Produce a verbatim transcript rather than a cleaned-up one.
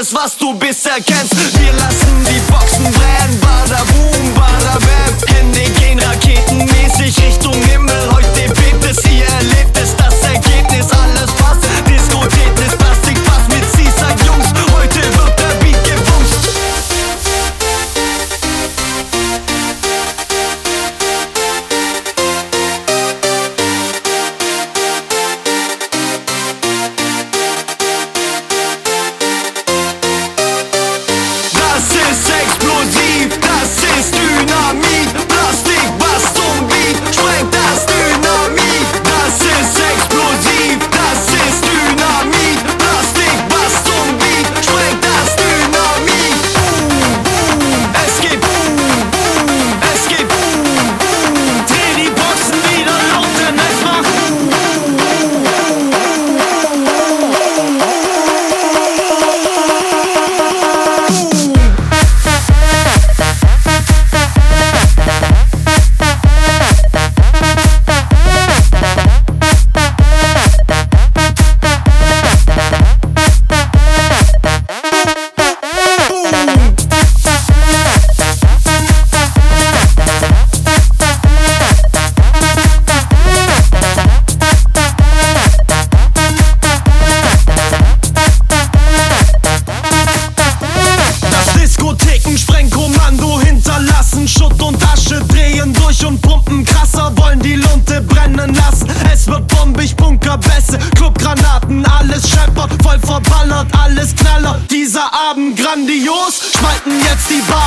alles, was du bisher kennst. Wir lassen die Boxen brennen, bada boom, bada bam. Hände gehen raketenmäßig Richtung Himmel. Heute bebt es, ihr erlebt es, das Ergebnis, alles passt. Diskothek ist Plastikfass mit Seaside Jungs. Heute wird der Beat gewusst. Das ist explosiv, das ist Dynamit. Plastik, was zum Beat, sprengt das Dynamit. Das ist explosiv, das ist Dynamit. Plastik, was zum Beat, sprengt das Dynamit. Boom, boom, es geht boom, boom, es geht boom, boom. Dreh die Boxen wieder laut, denn es macht boom, Sprengkommando hinterlassen, Schutt und Asche drehen durch und pumpen krasser, wollen die Lunte brennen lassen. Es wird bombig, Bunkerbässe, Clubgranaten, alles scheppert, voll verballert, alles knaller. Dieser Abend grandios, spalten jetzt die Bar